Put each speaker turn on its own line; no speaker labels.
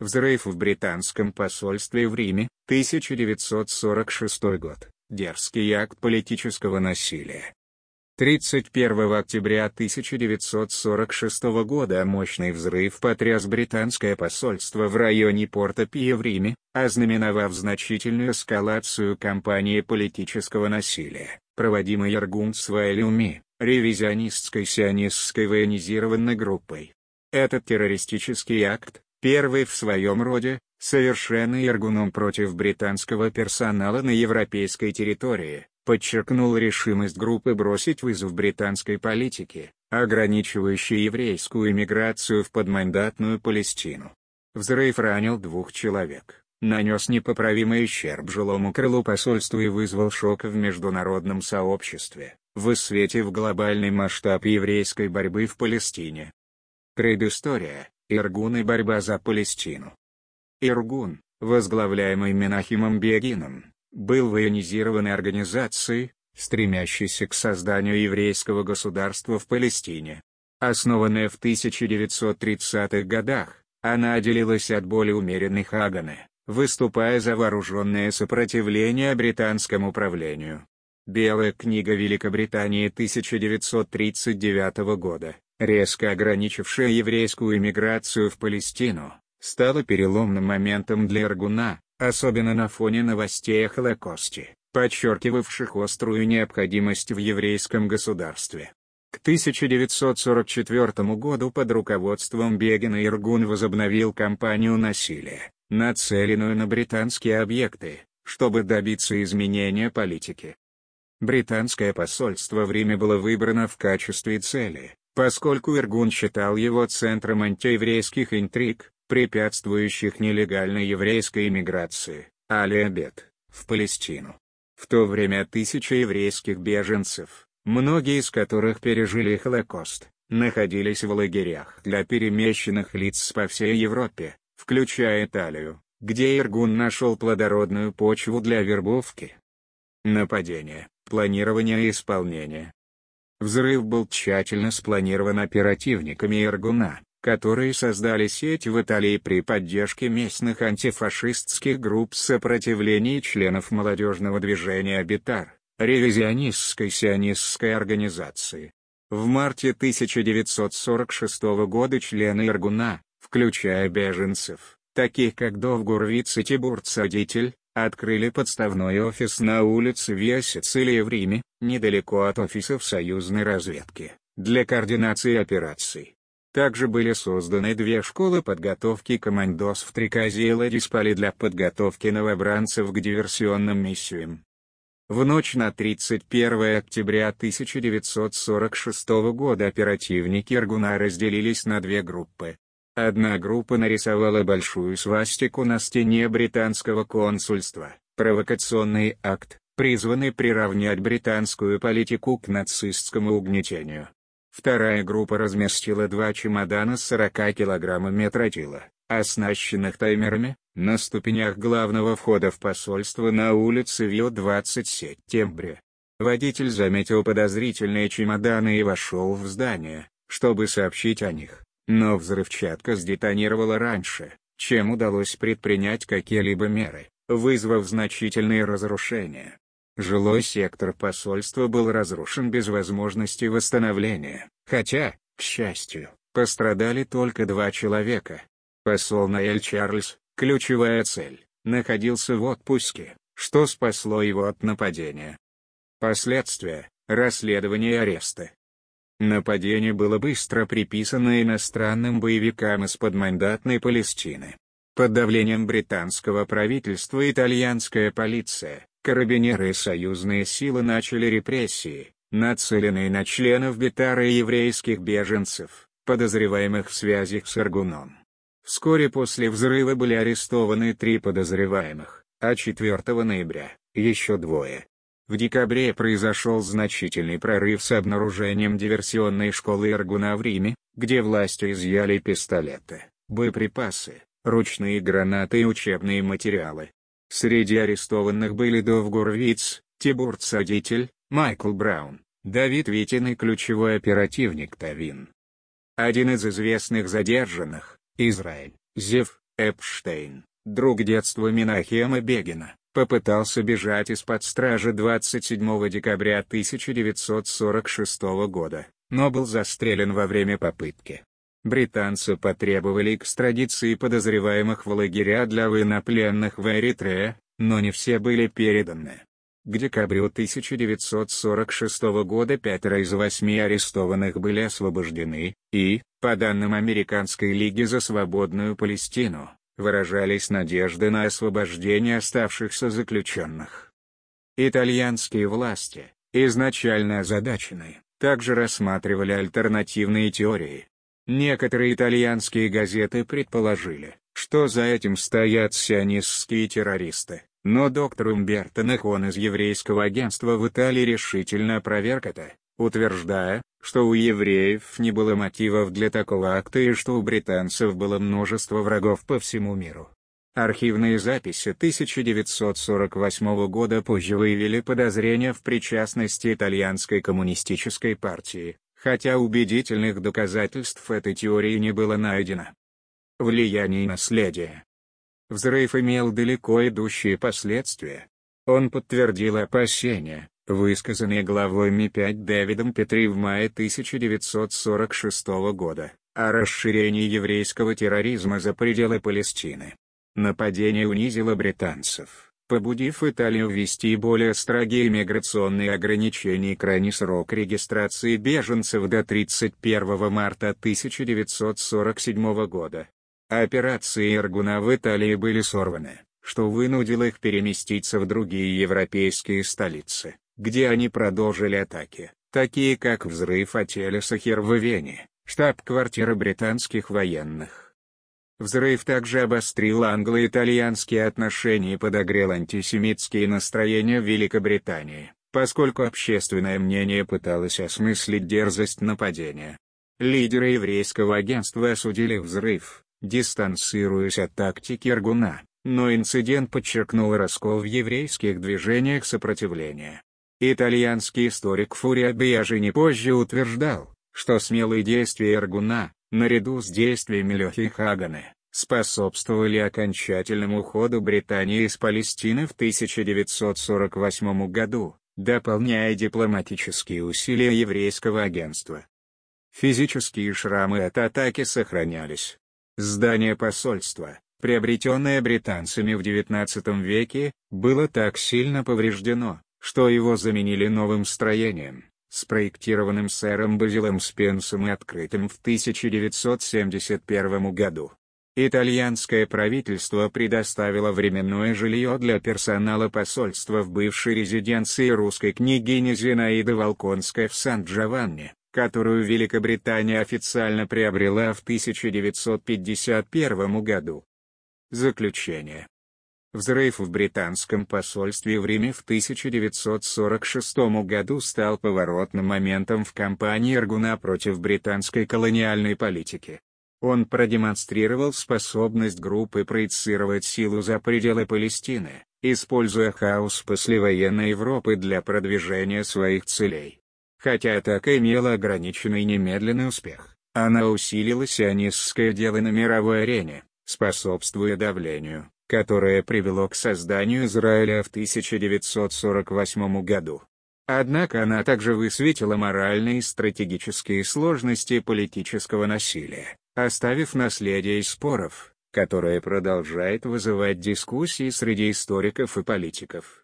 Взрыв в британском посольстве в Риме, 1946 год. Дерзкий акт политического насилия. 31 октября 1946 года мощный взрыв потряс британское посольство в районе Порто-Пио в Риме, ознаменовав значительную эскалацию кампании политического насилия, проводимой Иргун-Свайлюми, ревизионистской сионистской военизированной группой. Этот террористический акт, первый в своем роде, совершенный Иргуном против британского персонала на европейской территории, подчеркнул решимость группы бросить вызов британской политике, ограничивающей еврейскую иммиграцию в подмандатную Палестину. Взрыв ранил 2 человек, нанес непоправимый ущерб жилому крылу посольства и вызвал шок в международном сообществе, высветив глобальный масштаб еврейской борьбы в Палестине. Предыстория: Иргун и борьба за Палестину. Иргун, возглавляемый Менахемом Бегином, был военизированной организацией, стремящейся к созданию еврейского государства в Палестине. Основанная в 1930-х годах, она отделилась от более умеренной Хаганы, выступая за вооруженное сопротивление британскому правлению. Белая книга Великобритании 1939 года, резко ограничившая еврейскую иммиграцию в Палестину, стала переломным моментом для Иргуна, особенно на фоне новостей о Холокосте, подчеркивавших острую необходимость в еврейском государстве. К 1944 году под руководством Бегина Иргун возобновил кампанию насилия, нацеленную на британские объекты, чтобы добиться изменения политики. Британское посольство в Риме было выбрано в качестве цели, поскольку Иргун считал его центром антиеврейских интриг, препятствующих нелегальной еврейской иммиграции, Али-Абед, в Палестину. В то время тысячи еврейских беженцев, многие из которых пережили Холокост, находились в лагерях для перемещенных лиц по всей Европе, включая Италию, где Иргун нашел плодородную почву для вербовки. Нападение, планирование и исполнение. Взрыв был тщательно спланирован оперативниками Иргуна, которые создали сеть в Италии при поддержке местных антифашистских групп сопротивления и членов молодежного движения Бетар, ревизионистской сионистской организации. В марте 1946 года члены Иргуна, включая беженцев, таких как Довгурвиц и Тибур Цадитель, открыли подставной офис на улице Виа Сицилия в Риме, недалеко от офисов союзной разведки, для координации операций. Также были созданы 2 школы подготовки командос в Триказе и Ладисполе для подготовки новобранцев к диверсионным миссиям. В ночь на 31 октября 1946 года оперативники Иргуна разделились на 2 группы. Одна группа нарисовала большую свастику на стене британского консульства, провокационный акт, призванный приравнять британскую политику к нацистскому угнетению. Вторая группа разместила 2 чемодана с 40 килограммами тротила, оснащенных таймерами, на ступенях главного входа в посольство на улице Вио 20 сентября. Водитель заметил подозрительные чемоданы и вошел в здание, чтобы сообщить о них, но взрывчатка сдетонировала раньше, чем удалось предпринять какие-либо меры, вызвав значительные разрушения. Жилой сектор посольства был разрушен без возможности восстановления, хотя, к счастью, пострадали только 2 человека. Посол Ноэль Чарльз, ключевая цель, находился в отпуске, что спасло его от нападения. Последствия: расследование и аресты. Нападение было быстро приписано иностранным боевикам из подмандатной Палестины. Под давлением британского правительства итальянская полиция, карабинеры и союзные силы начали репрессии, нацеленные на членов Бетара и еврейских беженцев, подозреваемых в связях с Иргуном. Вскоре после взрыва были арестованы 3 подозреваемых, а 4 ноября – еще 2. В декабре произошел значительный прорыв с обнаружением диверсионной школы Иргуна в Риме, где власти изъяли пистолеты, боеприпасы, ручные гранаты и учебные материалы. Среди арестованных были Довгурвиц, Тибур Цадитель, Майкл Браун, Давид Витин и ключевой оперативник Тавин. Один из известных задержанных, Израиль Зев, Эпштейн, друг детства Менахема Бегина, попытался бежать из-под стражи 27 декабря 1946 года, но был застрелен во время попытки. Британцы потребовали экстрадиции подозреваемых в лагеря для военнопленных в Эритрее, но не все были переданы. К декабрю 1946 года 5 из 8 арестованных были освобождены, и, по данным Американской лиги за свободную Палестину, выражались надежды на освобождение оставшихся заключенных. Итальянские власти, изначально озадаченные, также рассматривали альтернативные теории. Некоторые итальянские газеты предположили, что за этим стоят сионистские террористы, но доктор Умберто Нахон из еврейского агентства в Италии решительно опроверг это, утверждая, что у евреев не было мотивов для такого акта и что у британцев было множество врагов по всему миру. Архивные записи 1948 года позже выявили подозрения в причастности итальянской коммунистической партии, хотя убедительных доказательств этой теории не было найдено. Влияние и наследие. Взрыв имел далеко идущие последствия. Он подтвердил опасения, высказанные главой Ми-5 Дэвидом Петри в мае 1946 года, о расширении еврейского терроризма за пределы Палестины. Нападение унизило британцев, побудив Италию ввести более строгие миграционные ограничения и крайний срок регистрации беженцев до 31 марта 1947 года. Операции Иргуна в Италии были сорваны, что вынудило их переместиться в другие европейские столицы, где они продолжили атаки, такие как взрыв отеля Сахир в Вене, штаб-квартира британских военных. Взрыв также обострил англо-итальянские отношения и подогрел антисемитские настроения в Великобритании, поскольку общественное мнение пыталось осмыслить дерзость нападения. Лидеры еврейского агентства осудили взрыв, дистанцируясь от тактики Иргуна, но инцидент подчеркнул раскол в еврейских движениях сопротивления. Итальянский историк Фурио Биажини позже утверждал, что смелые действия Иргуна, наряду с действиями Лехи Хагана, способствовали окончательному уходу Британии из Палестины в 1948 году, дополняя дипломатические усилия еврейского агентства. Физические шрамы от атаки сохранялись. Здание посольства, приобретенное британцами в XIX веке, было так сильно повреждено, что его заменили новым строением, спроектированным сэром Базилом Спенсом и открытым в 1971 году. Итальянское правительство предоставило временное жилье для персонала посольства в бывшей резиденции русской княгини Зинаиды Волконской в Сан-Джованни, которую Великобритания официально приобрела в 1951 году. Заключение. Взрыв в британском посольстве в Риме в 1946 году стал поворотным моментом в кампании Иргуна против британской колониальной политики. Он продемонстрировал способность группы проецировать силу за пределы Палестины, используя хаос послевоенной Европы для продвижения своих целей. Хотя атака имела ограниченный немедленный успех, она усилила сионистское дело на мировой арене, способствуя давлению, которое привело к созданию Израиля в 1948 году. Однако она также высветила моральные и стратегические сложности политического насилия, оставив наследие из споров, которое продолжает вызывать дискуссии среди историков и политиков.